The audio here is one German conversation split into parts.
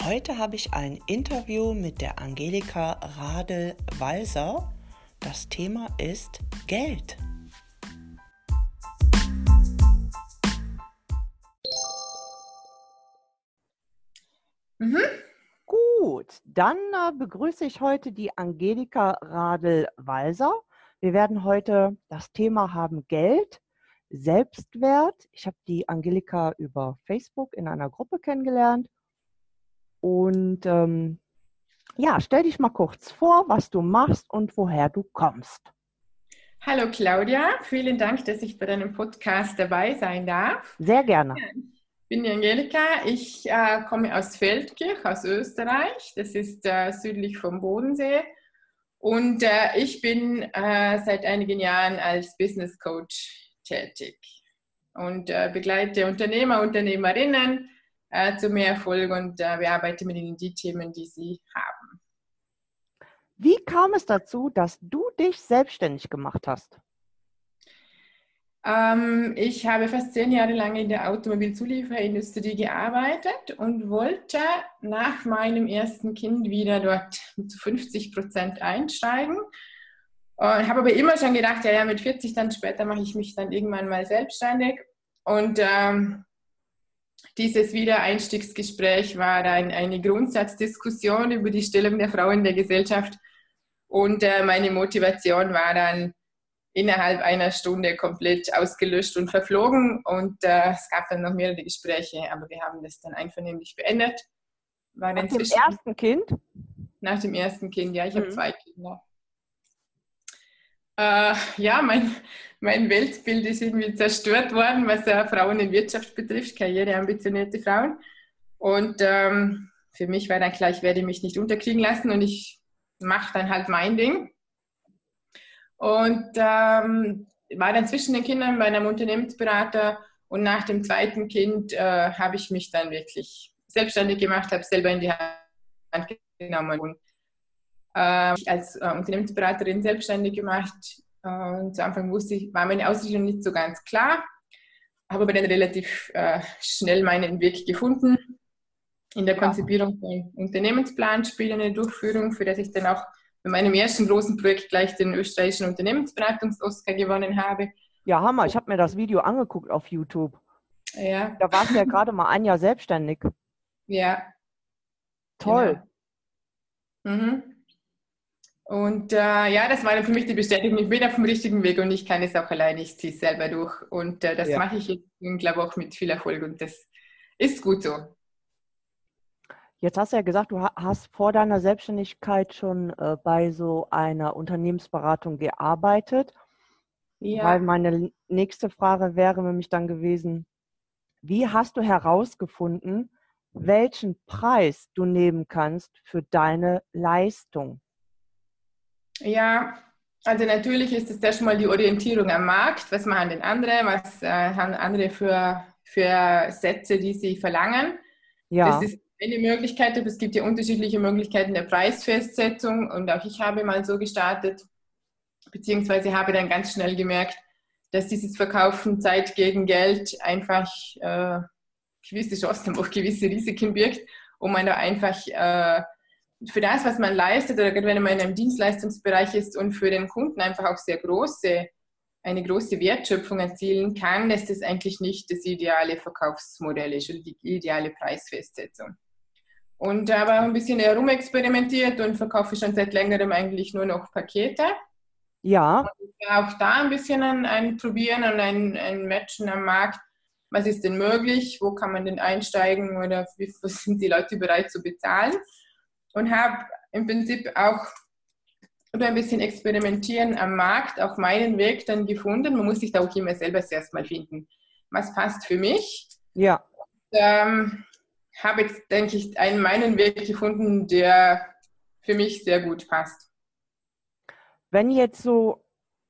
Heute habe ich ein Interview mit der Angelika Radl-Walser. Das Thema ist Geld. Gut, dann begrüße ich heute die Angelika Radl-Walser. Wir werden heute das Thema haben Geld, Selbstwert. Ich habe die Angelika über Facebook in einer Gruppe kennengelernt. Und stell dich mal kurz vor, was du machst und woher du kommst. Hallo Claudia, vielen Dank, dass ich bei deinem Podcast dabei sein darf. Sehr gerne. Ich bin die Angelika, ich komme aus Feldkirch, aus Österreich. Das ist südlich vom Bodensee. Und ich bin seit einigen Jahren als Business Coach tätig und begleite Unternehmer, Unternehmerinnen zu mehr Erfolg und bearbeite mit ihnen die Themen, die sie haben. Wie kam es dazu, dass du dich selbstständig gemacht hast? Ich habe fast 10 Jahre lang in der Automobilzulieferindustrie gearbeitet und wollte nach meinem ersten Kind wieder dort zu 50% einsteigen. Und habe aber immer schon gedacht, ja, mit 40 dann später mache ich mich dann irgendwann mal selbstständig. Und dieses Wiedereinstiegsgespräch war dann eine Grundsatzdiskussion über die Stellung der Frau in der Gesellschaft. Und meine Motivation war dann innerhalb einer Stunde komplett ausgelöscht und verflogen. Und es gab dann noch mehrere Gespräche, aber wir haben das dann einvernehmlich beendet. Nach dem ersten Kind? Nach dem ersten Kind, ja, ich habe 2 Kinder. Mein Weltbild ist irgendwie zerstört worden, was Frauen in Wirtschaft betrifft, karriereambitionierte Frauen. Und für mich war dann klar, ich werde mich nicht unterkriegen lassen und ich mache dann halt mein Ding. Und war dann zwischen den Kindern bei einem Unternehmensberater und nach dem zweiten Kind habe ich mich dann wirklich selbstständig gemacht, habe selber in die Hand genommen und ich als Unternehmensberaterin selbstständig gemacht. Und zu Anfang war meine Ausrichtung nicht so ganz klar, habe aber dann relativ schnell meinen Weg gefunden in der Konzipierung von Unternehmensplan, spielende Durchführung, für das ich dann auch mit meinem ersten großen Projekt gleich den österreichischen Unternehmensberatungs-Oscar gewonnen habe. Ja, Hammer. Ich habe mir das Video angeguckt auf YouTube. Ja. Da warst du ja gerade mal ein Jahr selbstständig. Ja. Toll. Genau. Und das war dann für mich die Bestätigung, ich bin auf dem richtigen Weg und ich kann es auch alleine, ich ziehe es selber durch. Und das mache ich jetzt, glaube ich, auch mit viel Erfolg und das ist gut so. Jetzt hast du ja gesagt, du hast vor deiner Selbstständigkeit schon bei so einer Unternehmensberatung gearbeitet. Ja. Weil meine nächste Frage wäre nämlich dann gewesen, wie hast du herausgefunden, welchen Preis du nehmen kannst für deine Leistung? Ja, also natürlich ist es erstmal die Orientierung am Markt. Was machen denn andere? Was haben andere für Sätze, die sie verlangen? Ja. Das ist eine Möglichkeit, aber es gibt ja unterschiedliche Möglichkeiten der Preisfestsetzung und auch ich habe mal so gestartet, beziehungsweise habe dann ganz schnell gemerkt, dass dieses Verkaufen Zeit gegen Geld einfach gewisse Chancen, auch gewisse Risiken birgt und man da einfach für das, was man leistet, oder gerade wenn man in einem Dienstleistungsbereich ist und für den Kunden einfach auch eine große Wertschöpfung erzielen kann, dass das eigentlich nicht das ideale Verkaufsmodell ist oder die ideale Preisfestsetzung. Und da habe ich ein bisschen herumexperimentiert und verkaufe schon seit längerem eigentlich nur noch Pakete. Ja. Und auch da ein bisschen ein Probieren und ein Matchen am Markt. Was ist denn möglich? Wo kann man denn einsteigen? Oder was sind die Leute bereit zu bezahlen? Und habe im Prinzip auch über ein bisschen Experimentieren am Markt auch meinen Weg dann gefunden. Man muss sich da auch immer selber erst mal finden. Was passt für mich? Ja. Habe jetzt, denke ich, meinen Weg gefunden, der für mich sehr gut passt. Wenn jetzt so,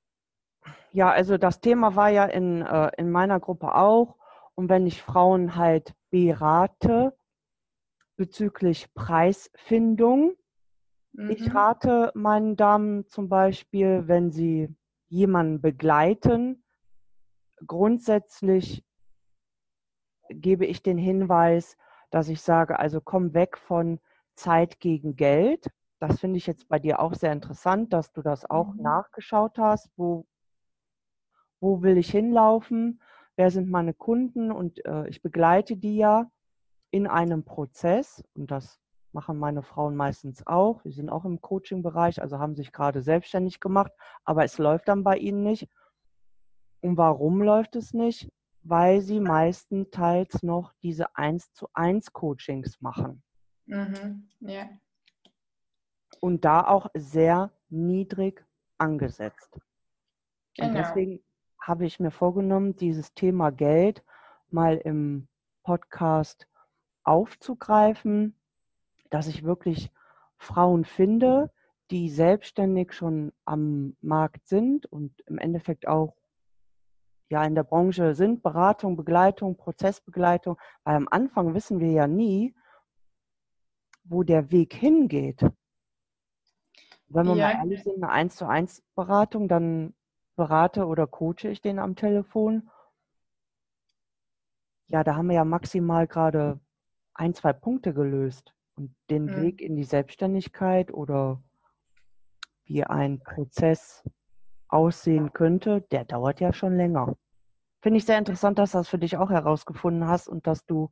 ja, also das Thema war ja in meiner Gruppe auch, und wenn ich Frauen halt berate bezüglich Preisfindung, ich rate meinen Damen zum Beispiel, wenn sie jemanden begleiten, grundsätzlich gebe ich den Hinweis, dass ich sage, also komm weg von Zeit gegen Geld. Das finde ich jetzt bei dir auch sehr interessant, dass du das auch nachgeschaut hast. Wo will ich hinlaufen? Wer sind meine Kunden? Und ich begleite die ja in einem Prozess. Und das machen meine Frauen meistens auch. Die sind auch im Coaching-Bereich, also haben sich gerade selbstständig gemacht. Aber es läuft dann bei ihnen nicht. Und warum läuft es nicht? Weil sie meistenteils noch diese 1:1 Coachings machen. Ja. Und da auch sehr niedrig angesetzt. Genau. Und deswegen habe ich mir vorgenommen, dieses Thema Geld mal im Podcast aufzugreifen, dass ich wirklich Frauen finde, die selbstständig schon am Markt sind und im Endeffekt auch ja in der Branche sind, Beratung, Begleitung, Prozessbegleitung, weil am Anfang wissen wir ja nie, wo der Weg hingeht. Wenn wir mal ehrlich sind, eine 1:1 Beratung, dann berate oder coache ich den am Telefon. Ja, da haben wir ja maximal gerade 1, 2 Punkte gelöst. Und den Weg in die Selbstständigkeit oder wie ein Prozess aussehen könnte, der dauert ja schon länger. Finde ich sehr interessant, dass du das für dich auch herausgefunden hast und dass du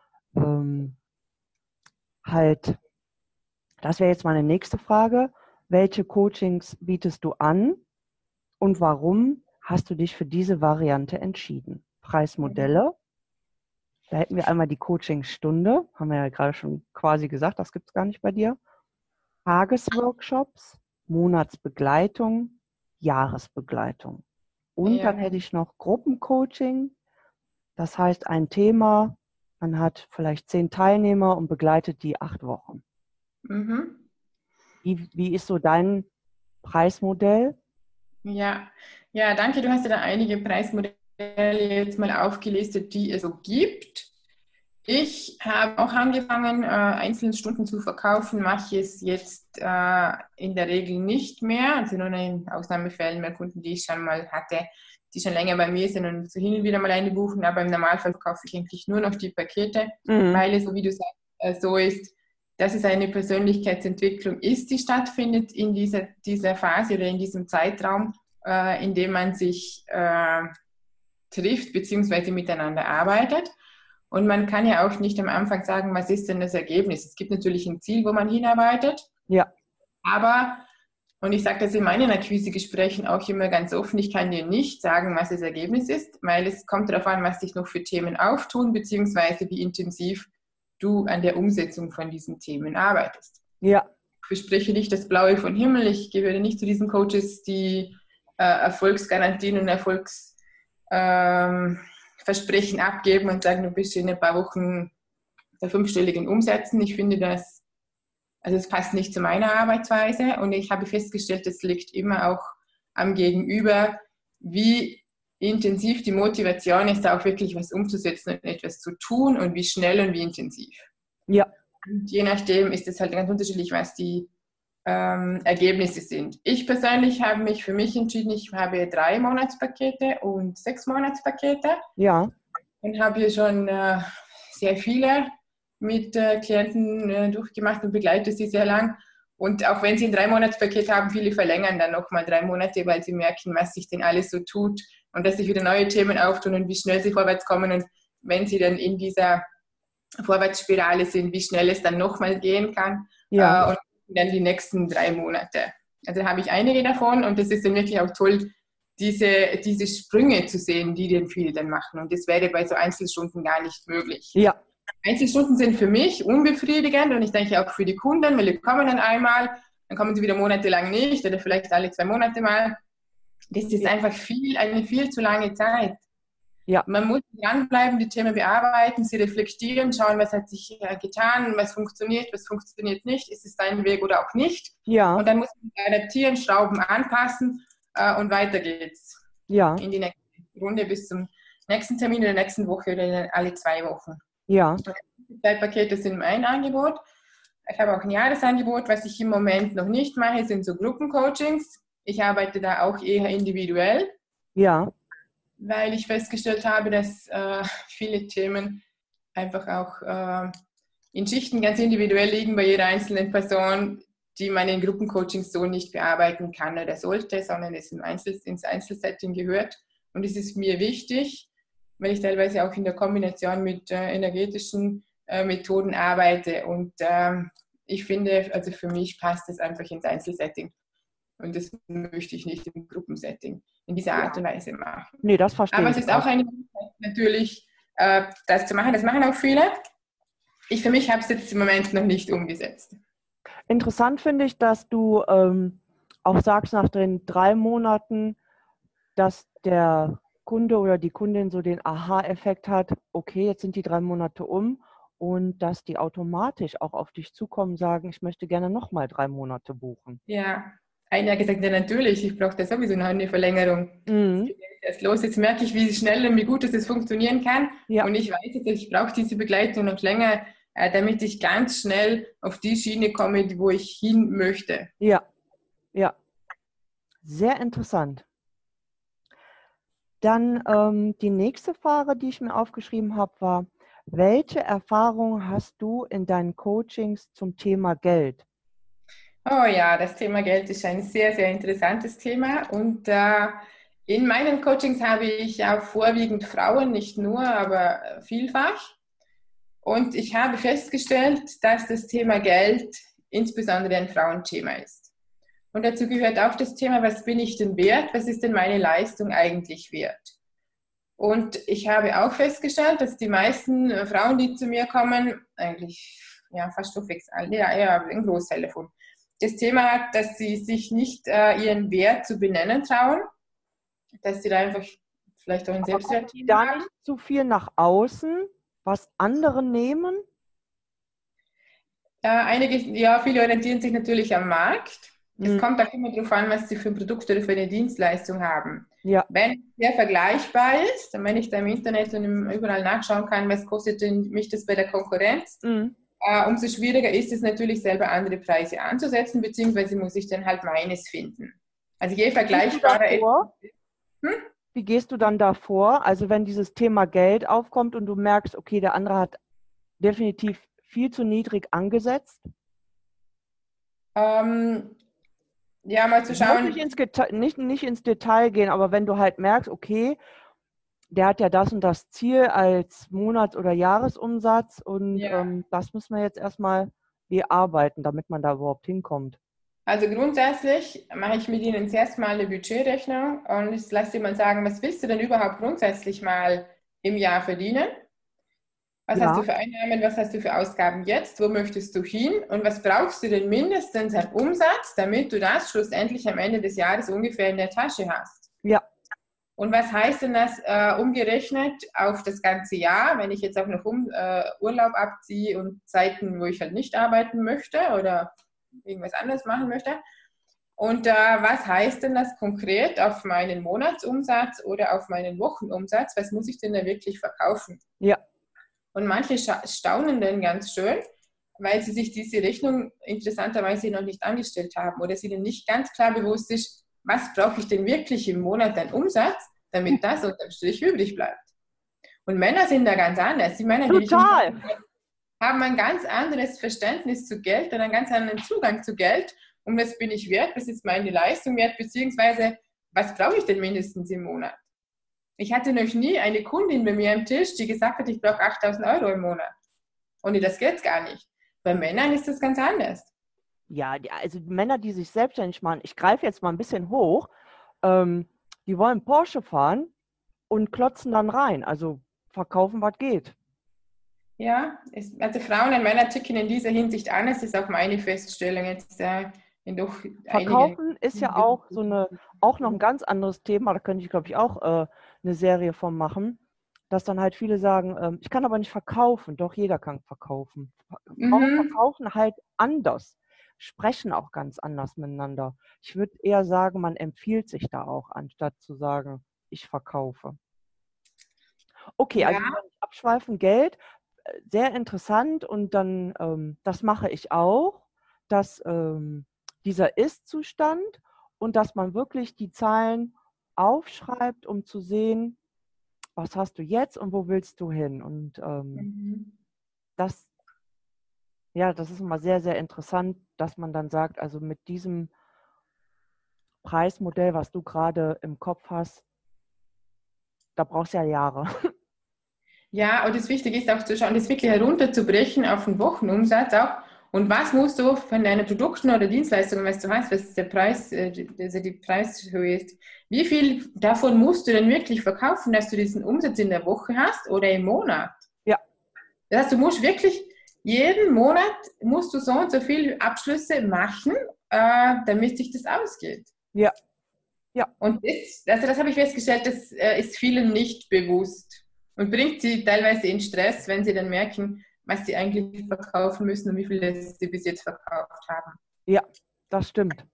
halt, das wäre jetzt meine nächste Frage, welche Coachings bietest du an und warum hast du dich für diese Variante entschieden? Preismodelle, da hätten wir einmal die Coachingstunde, haben wir ja gerade schon quasi gesagt, das gibt es gar nicht bei dir. Tagesworkshops, Monatsbegleitung, Jahresbegleitung. Und dann hätte ich noch Gruppencoaching, das heißt ein Thema, man hat vielleicht 10 Teilnehmer und begleitet die 8 Wochen. Wie ist so dein Preismodell? Ja, danke. Du hast ja da einige Preismodelle jetzt mal aufgelistet, die es so gibt. Ich habe auch angefangen, einzelne Stunden zu verkaufen, mache es jetzt in der Regel nicht mehr, also nur in Ausnahmefällen bei Kunden, die ich schon mal hatte, die schon länger bei mir sind und so hin und wieder mal eine buchen, aber im Normalfall verkaufe ich eigentlich nur noch die Pakete, weil es, so wie du sagst, so ist, dass es eine Persönlichkeitsentwicklung ist, die stattfindet in dieser Phase oder in diesem Zeitraum, in dem man sich trifft bzw. miteinander arbeitet. Und man kann ja auch nicht am Anfang sagen, was ist denn das Ergebnis? Es gibt natürlich ein Ziel, wo man hinarbeitet. Ja. Aber, und ich sage das in meinen Akquisegesprächen auch immer ganz offen, ich kann dir nicht sagen, was das Ergebnis ist, weil es kommt darauf an, was sich noch für Themen auftun, beziehungsweise wie intensiv du an der Umsetzung von diesen Themen arbeitest. Ja. Ich verspreche nicht das Blaue vom Himmel. Ich gehöre nicht zu diesen Coaches, die Erfolgsgarantien und Versprechen abgeben und sagen, du bist in ein paar Wochen bei 5-stelligen Umsätzen. Ich finde das, also es passt nicht zu meiner Arbeitsweise und ich habe festgestellt, es liegt immer auch am Gegenüber, wie intensiv die Motivation ist, da auch wirklich was umzusetzen und etwas zu tun und wie schnell und wie intensiv. Ja. Und je nachdem ist es halt ganz unterschiedlich, was die Ergebnisse sind. Ich persönlich habe mich für mich entschieden, ich habe 3-Monatspakete und 6-Monatspakete. Ja. Und habe hier schon sehr viele mit Klienten durchgemacht und begleite sie sehr lang. Und auch wenn sie ein 3-Monatspaket haben, viele verlängern dann nochmal 3 Monate, weil sie merken, was sich denn alles so tut und dass sich wieder neue Themen auftun und wie schnell sie vorwärts kommen. Und wenn sie dann in dieser Vorwärtsspirale sind, wie schnell es dann nochmal gehen kann. Ja. Und dann die nächsten 3 Monate. Also da habe ich einige davon und das ist dann wirklich auch toll, diese Sprünge zu sehen, die den viele dann machen. Und das wäre bei so Einzelstunden gar nicht möglich. Ja. Einzelstunden sind für mich unbefriedigend und ich denke auch für die Kunden, weil die kommen dann einmal, dann kommen sie wieder monatelang nicht oder vielleicht alle 2 Monate mal. Das ist einfach eine viel zu lange Zeit. Ja. Man muss dranbleiben, die Themen bearbeiten, sie reflektieren, schauen, was hat sich getan, was funktioniert nicht, ist es dein Weg oder auch nicht. Ja. Und dann muss man adaptieren, Schrauben anpassen und weiter geht's. Ja. In die nächste Runde bis zum nächsten Termin in der nächsten Woche oder alle 2 Wochen. Ja. Die 2 Pakete sind mein Angebot. Ich habe auch ein Jahresangebot. Was ich im Moment noch nicht mache, sind so Gruppencoachings. Ich arbeite da auch eher individuell. Ja. Weil ich festgestellt habe, dass viele Themen einfach auch in Schichten ganz individuell liegen bei jeder einzelnen Person, die man in Gruppencoachings so nicht bearbeiten kann oder sollte, sondern es ins Einzelsetting gehört. Und es ist mir wichtig, weil ich teilweise auch in der Kombination mit energetischen Methoden arbeite. Und ich finde, also für mich passt es einfach ins Einzelsetting. Und das möchte ich nicht im Gruppensetting in dieser Art und Weise machen. Nee, das verstehe ich. Aber es ist auch eine Möglichkeit, natürlich das zu machen. Das machen auch viele. Ich für mich habe es jetzt im Moment noch nicht umgesetzt. Interessant finde ich, dass du auch sagst, nach den 3 Monaten, dass der Kunde oder die Kundin so den Aha-Effekt hat, okay, jetzt sind die 3 Monate um, und dass die automatisch auch auf dich zukommen und sagen, ich möchte gerne nochmal 3 Monate buchen. Ja, einer hat gesagt, ja natürlich, ich brauche da sowieso noch eine Verlängerung. Mhm. Jetzt geht erst los, jetzt merke ich, wie schnell und wie gut das funktionieren kann. Ja. Und ich weiß jetzt, ich brauche diese Begleitung noch länger, damit ich ganz schnell auf die Schiene komme, wo ich hin möchte. Ja, ja. Sehr interessant. Dann die nächste Frage, die ich mir aufgeschrieben habe, war, welche Erfahrungen hast du in deinen Coachings zum Thema Geld? Oh ja, das Thema Geld ist ein sehr, sehr interessantes Thema. Und in meinen Coachings habe ich auch vorwiegend Frauen, nicht nur, aber vielfach. Und ich habe festgestellt, dass das Thema Geld insbesondere ein Frauenthema ist. Und dazu gehört auch das Thema, was bin ich denn wert? Was ist denn meine Leistung eigentlich wert? Und ich habe auch festgestellt, dass die meisten Frauen, die zu mir kommen, eigentlich ja, fast durchwegs alle, ja, ein Großteil davon, das Thema hat, dass sie sich nicht ihren Wert zu benennen trauen, dass sie da einfach vielleicht auch ein Selbstwert haben. Da nicht zu viel nach außen, was andere nehmen? Viele orientieren sich natürlich am Markt. Es kommt auch immer darauf an, was sie für ein Produkt oder für eine Dienstleistung haben. Ja. Wenn es sehr vergleichbar ist und wenn ich da im Internet und überall nachschauen kann, was kostet denn mich das bei der Konkurrenz, umso schwieriger ist es natürlich, selber andere Preise anzusetzen, beziehungsweise muss ich dann halt meines finden. Also je vergleichbarer ist. Wie gehst du dann davor? Also wenn dieses Thema Geld aufkommt und du merkst, okay, der andere hat definitiv viel zu niedrig angesetzt? Ja, mal zu schauen. Nicht ins Detail gehen, aber wenn du halt merkst, okay, der hat ja das und das Ziel als Monats- oder Jahresumsatz und das müssen wir jetzt erstmal bearbeiten, damit man da überhaupt hinkommt. Also grundsätzlich mache ich mit Ihnen zuerst mal eine Budgetrechnung und ich lasse Sie mal sagen, was willst du denn überhaupt grundsätzlich mal im Jahr verdienen? Was hast du für Einnahmen, was hast du für Ausgaben jetzt, wo möchtest du hin und was brauchst du denn mindestens an Umsatz, damit du das schlussendlich am Ende des Jahres ungefähr in der Tasche hast? Ja. Und was heißt denn das umgerechnet auf das ganze Jahr, wenn ich jetzt auch noch Urlaub abziehe und Zeiten, wo ich halt nicht arbeiten möchte oder irgendwas anderes machen möchte? Und was heißt denn das konkret auf meinen Monatsumsatz oder auf meinen Wochenumsatz? Was muss ich denn da wirklich verkaufen? Ja. Und manche staunen dann ganz schön, weil sie sich diese Rechnung interessanterweise noch nicht angestellt haben oder sie ihnen nicht ganz klar bewusst ist, was brauche ich denn wirklich im Monat an Umsatz, damit das unterm Strich übrig bleibt. Und Männer sind da ganz anders. Die Männer, die haben ein ganz anderes Verständnis zu Geld und einen ganz anderen Zugang zu Geld. Und was bin ich wert, was ist meine Leistung wert, beziehungsweise was brauche ich denn mindestens im Monat? Ich hatte noch nie eine Kundin bei mir am Tisch, die gesagt hat, ich brauche 8.000 Euro im Monat. Und das geht gar nicht. Bei Männern ist das ganz anders. Ja, also die Männer, die sich selbstständig machen, ich greife jetzt mal ein bisschen hoch, die wollen Porsche fahren und klotzen dann rein. Also verkaufen, was geht. Ja, also Frauen und Männer ticken in dieser Hinsicht anders, ist auch meine Feststellung jetzt. Verkaufen ist ja auch auch noch ein ganz anderes Thema, da könnte ich, glaube ich, auch eine Serie von machen, dass dann halt viele sagen, ich kann aber nicht verkaufen. Doch, jeder kann verkaufen. Frauen verkaufen halt anders, sprechen auch ganz anders miteinander. Ich würde eher sagen, man empfiehlt sich da auch, anstatt zu sagen, ich verkaufe. Okay, also nicht abschweifen, Geld, sehr interessant, und dann, das mache ich auch, dass dieser Ist-Zustand und dass man wirklich die Zahlen aufschreibt, um zu sehen, was hast du jetzt und wo willst du hin? Und das ist immer sehr, sehr interessant, dass man dann sagt, also mit diesem Preismodell, was du gerade im Kopf hast, da brauchst du ja Jahre. Ja, und das Wichtige ist auch zu schauen, das wirklich herunterzubrechen auf den Wochenumsatz auch. Und was musst du von deinen Produkten oder Dienstleistungen, was du hast, was der Preis, also die Preishöhe ist, wie viel davon musst du denn wirklich verkaufen, dass du diesen Umsatz in der Woche hast oder im Monat? Ja. Das heißt, du musst wirklich jeden Monat musst du so und so viele Abschlüsse machen, damit sich das ausgeht. Ja. Ja. Und das habe ich festgestellt, das ist vielen nicht bewusst. Und bringt sie teilweise in Stress, wenn sie dann merken, was sie eigentlich verkaufen müssen und wie viel sie bis jetzt verkauft haben. Ja, das stimmt.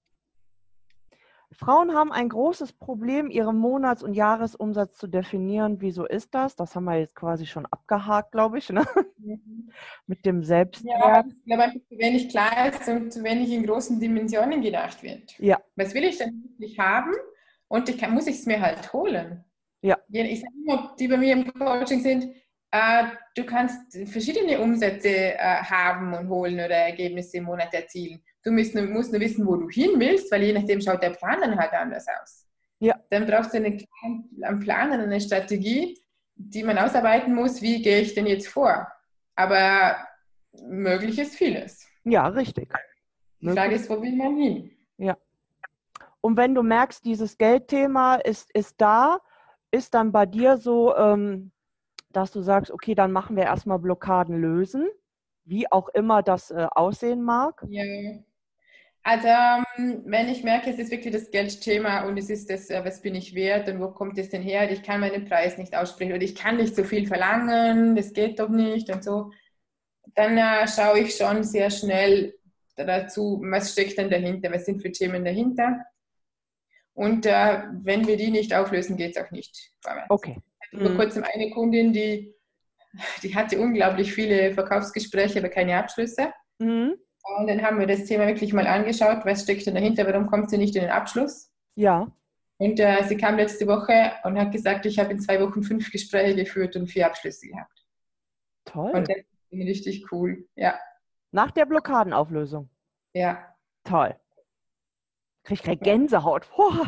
Frauen haben ein großes Problem, ihren Monats- und Jahresumsatz zu definieren. Wieso ist das? Das haben wir jetzt quasi schon abgehakt, glaube ich, ne? Mit dem Selbstwert. Ja, ich glaube einfach, zu wenig klar ist und zu wenig in großen Dimensionen gedacht wird. Ja. Was will ich denn wirklich haben? Und muss ich es mir halt holen. Ja. Ich sage immer, die bei mir im Coaching sind, du kannst verschiedene Umsätze haben und holen oder Ergebnisse im Monat erzielen. Du musst nur wissen, wo du hin willst, weil je nachdem schaut der Plan dann halt anders aus. Ja. Dann brauchst du einen Plan und eine Strategie, die man ausarbeiten muss, wie gehe ich denn jetzt vor. Aber möglich ist vieles. Ja, richtig. Die Frage ist, wo will man hin? Ja. Und wenn du merkst, dieses Geldthema ist da, ist dann bei dir so, dass du sagst, okay, dann machen wir erstmal Blockaden lösen, wie auch immer das aussehen mag? Ja. Also wenn ich merke, es ist wirklich das Geldthema und es ist das, was bin ich wert und wo kommt es denn her? Ich kann meinen Preis nicht aussprechen oder ich kann nicht so viel verlangen, das geht doch nicht und so, dann schaue ich schon sehr schnell dazu, was steckt denn dahinter, was sind für Themen dahinter. Und wenn wir die nicht auflösen, geht es auch nicht vorwärts. Okay. Ich hatte vor kurzem eine Kundin, die hatte unglaublich viele Verkaufsgespräche, aber keine Abschlüsse. Und dann haben wir das Thema wirklich mal angeschaut, was steckt denn dahinter, warum kommt sie nicht in den Abschluss? Ja. Und sie kam letzte Woche und hat gesagt, ich habe in 2 Wochen 5 Gespräche geführt und 4 Abschlüsse gehabt. Toll. Und das ist richtig cool, ja. Nach der Blockadenauflösung? Ja. Toll. Krieg ich gleich Gänsehaut.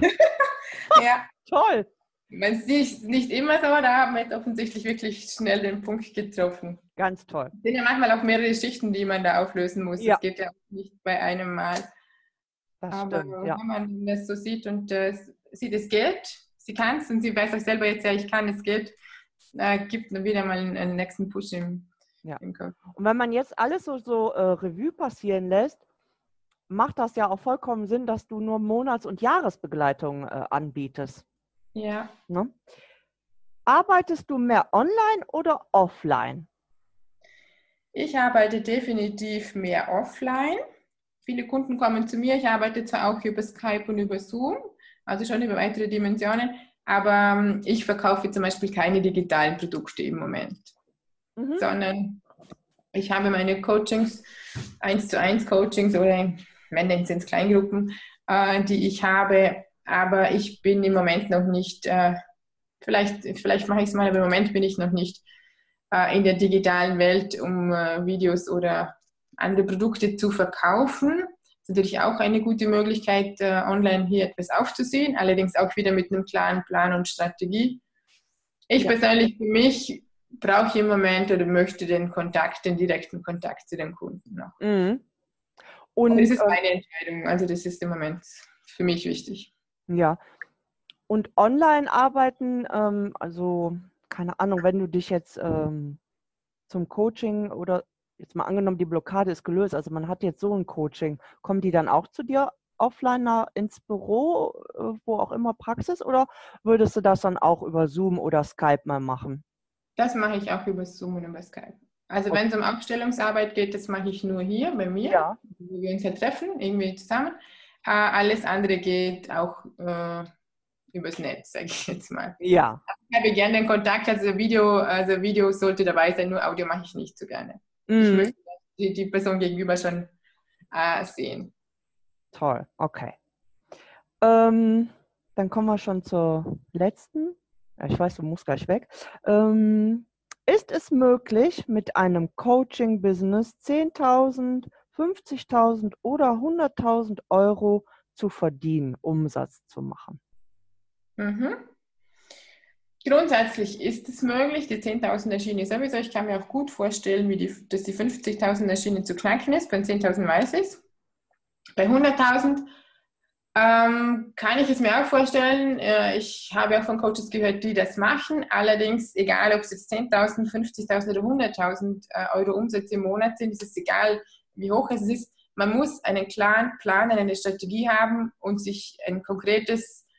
Ja. Toll. Man sieht nicht immer so, da haben wir jetzt offensichtlich wirklich schnell den Punkt getroffen. Ganz toll. Es sind ja manchmal auch mehrere Schichten, die man da auflösen muss. Ja. Das geht ja auch nicht bei einem Mal. Das Aber stimmt, ja. wenn man das so sieht und sieht, es geht, sie kann es und sie weiß auch selber jetzt, ja, ich kann, es geht, gibt dann wieder mal einen nächsten Push im Kopf. Und wenn man jetzt alles so Revue passieren lässt, macht das ja auch vollkommen Sinn, dass du nur Monats- und Jahresbegleitung anbietest. Ja. Ne? Arbeitest du mehr online oder offline? Ich arbeite definitiv mehr offline. Viele Kunden kommen zu mir. Ich arbeite zwar auch über Skype und über Zoom, also schon über weitere Dimensionen, aber ich verkaufe zum Beispiel keine digitalen Produkte im Moment, sondern ich habe meine Coachings, 1:1 Coachings oder wenn dann sind es Kleingruppen, die ich habe, aber ich bin im Moment noch nicht, vielleicht mache ich es mal, aber im Moment bin ich noch nicht in der digitalen Welt, um Videos oder andere Produkte zu verkaufen. Das ist natürlich auch eine gute Möglichkeit, online hier etwas aufzusehen, allerdings auch wieder mit einem klaren Plan und Strategie. Ich persönlich für mich brauche im Moment oder möchte den direkten Kontakt zu den Kunden noch. Und das ist meine Entscheidung, also das ist im Moment für mich wichtig. Ja, und online arbeiten, also keine Ahnung, wenn du dich jetzt zum Coaching oder jetzt mal angenommen, die Blockade ist gelöst, also man hat jetzt so ein Coaching, kommen die dann auch zu dir offline ins Büro, wo auch immer Praxis, oder würdest du das dann auch über Zoom oder Skype mal machen? Das mache ich auch über Zoom und über Skype. Also wenn es um Aufstellungsarbeit geht, das mache ich nur hier bei mir, wo wir uns ja treffen, irgendwie zusammen. Alles andere geht auch übers Netz, sage ich jetzt mal. Ja. Ich habe gerne den Kontakt, also Video sollte dabei sein, nur Audio mache ich nicht so gerne. Ich möchte die Person gegenüber schon sehen. Toll, okay. Dann kommen wir schon zur letzten Ja, ich weiß, du musst gleich weg. Ist es möglich, mit einem Coaching-Business 10.000, 50.000 oder 100.000 Euro zu verdienen, Umsatz zu machen? Mhm. Grundsätzlich ist es möglich, die 10.000er Schiene sowieso. Ich kann mir auch gut vorstellen, dass die 50.000er Schiene zu knacken ist. Bei 10.000 weiß ich es. Bei 100.000 kann ich es mir auch vorstellen. Ich habe auch von Coaches gehört, die das machen. Allerdings, egal ob es jetzt 10.000, 50.000 oder 100.000 Euro Umsätze im Monat sind, ist es egal, wie hoch es ist. Man muss einen klaren Plan, eine Strategie haben und sich eine konkrete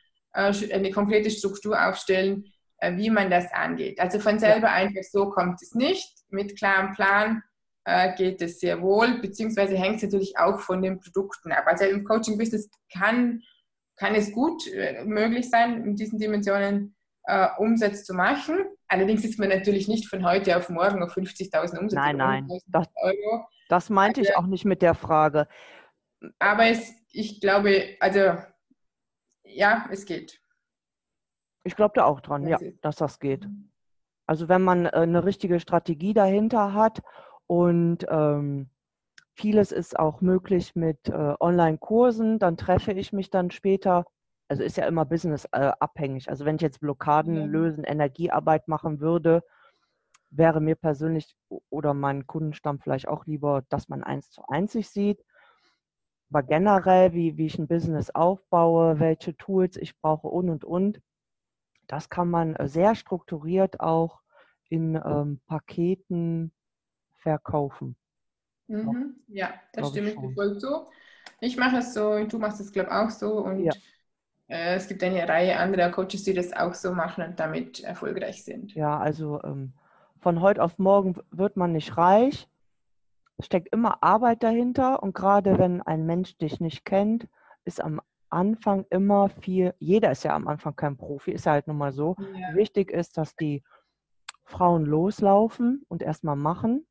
Struktur aufstellen, wie man das angeht. Also von selber einfach so kommt es nicht. Mit klarem Plan geht es sehr wohl, beziehungsweise hängt es natürlich auch von den Produkten ab. Also im Coaching-Business kann es gut möglich sein, in diesen Dimensionen Umsatz zu machen. Allerdings ist man natürlich nicht von heute auf morgen auf 50.000 Umsatz. Nein, das meinte ich auch nicht mit der Frage. Aber ich glaube, also ja, es geht. Ich glaube da auch dran, ja, dass das geht. Also wenn man eine richtige Strategie dahinter hat und vieles ist auch möglich mit Online-Kursen, dann treffe ich mich dann später. Also ist ja immer Business abhängig. Also wenn ich jetzt Blockaden lösen, Energiearbeit machen würde, wäre mir persönlich oder meinen Kundenstamm vielleicht auch lieber, dass man 1:1 sich sieht. Aber generell, wie ich ein Business aufbaue, welche Tools ich brauche und. Das kann man sehr strukturiert auch in Paketen verkaufen. Mhm. Ja, das stimme ich dir voll zu. Ich mache es so und du machst es, glaube ich, auch so. Und es gibt eine Reihe anderer Coaches, die das auch so machen und damit erfolgreich sind. Ja, also von heute auf morgen wird man nicht reich. Es steckt immer Arbeit dahinter. Und gerade wenn ein Mensch dich nicht kennt, ist am Anfang immer viel, jeder ist ja am Anfang kein Profi, ist ja halt nun mal so. Ja. Wichtig ist, dass die Frauen loslaufen und erstmal machen.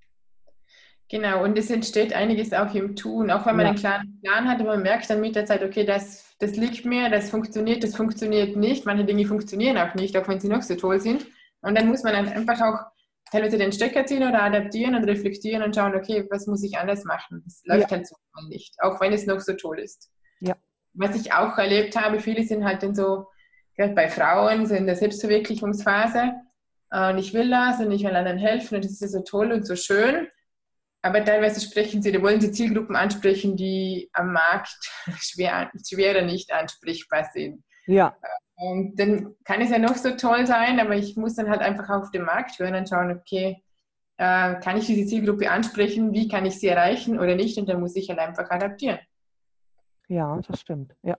Genau, und es entsteht einiges auch im Tun, auch wenn man einen klaren Plan hat, aber man merkt dann mit der Zeit, okay, das liegt mir, das funktioniert nicht. Manche Dinge funktionieren auch nicht, auch wenn sie noch so toll sind. Und dann muss man einfach auch teilweise den Stecker ziehen oder adaptieren und reflektieren und schauen, okay, was muss ich anders machen? Das läuft halt so mal nicht, auch wenn es noch so toll ist. Ja. Was ich auch erlebt habe, viele sind halt dann so, gerade bei Frauen, so in der Selbstverwirklichungsphase, und ich will das und ich will anderen helfen und das ist ja so toll und so schön. Aber teilweise wollen sie Zielgruppen ansprechen, die am Markt schwerer nicht ansprechbar sind. Ja. Und dann kann es ja noch so toll sein, aber ich muss dann halt einfach auf den Markt hören und schauen, okay, kann ich diese Zielgruppe ansprechen, wie kann ich sie erreichen oder nicht? Und dann muss ich halt einfach adaptieren. Ja, das stimmt. Ja.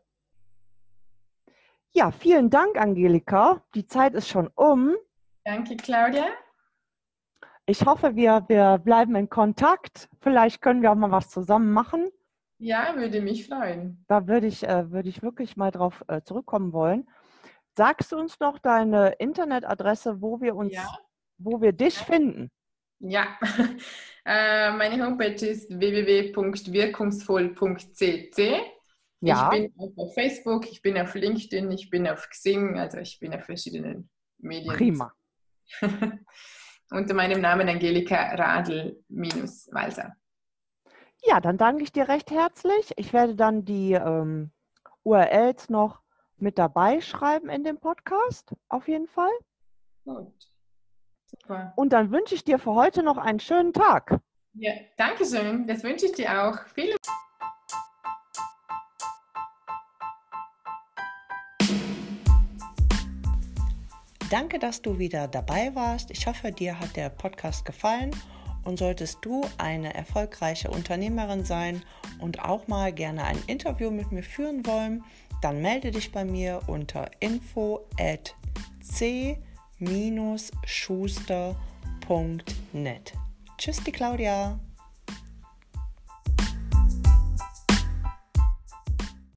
Ja, vielen Dank, Angelika. Die Zeit ist schon um. Danke, Claudia. Ich hoffe, wir bleiben in Kontakt. Vielleicht können wir auch mal was zusammen machen. Ja, würde mich freuen. Da würde ich wirklich mal drauf zurückkommen wollen. Sagst du uns noch deine Internetadresse, wo wir dich finden? Ja, meine Homepage ist www.wirkungsvoll.cc. Ja. Ich bin auf Facebook, ich bin auf LinkedIn, ich bin auf Xing, also ich bin auf verschiedenen Medien. Prima. Unter meinem Namen Angelika Radl-Walser. Ja, dann danke ich dir recht herzlich. Ich werde dann die URLs noch mit dabei schreiben in dem Podcast, auf jeden Fall. Gut. Super. Und dann wünsche ich dir für heute noch einen schönen Tag. Ja, danke schön. Das wünsche ich dir auch. Vielen Dank. Danke, dass du wieder dabei warst. Ich hoffe, dir hat der Podcast gefallen. Und solltest du eine erfolgreiche Unternehmerin sein und auch mal gerne ein Interview mit mir führen wollen, dann melde dich bei mir unter info@c-schuster.net. Tschüss, die Claudia.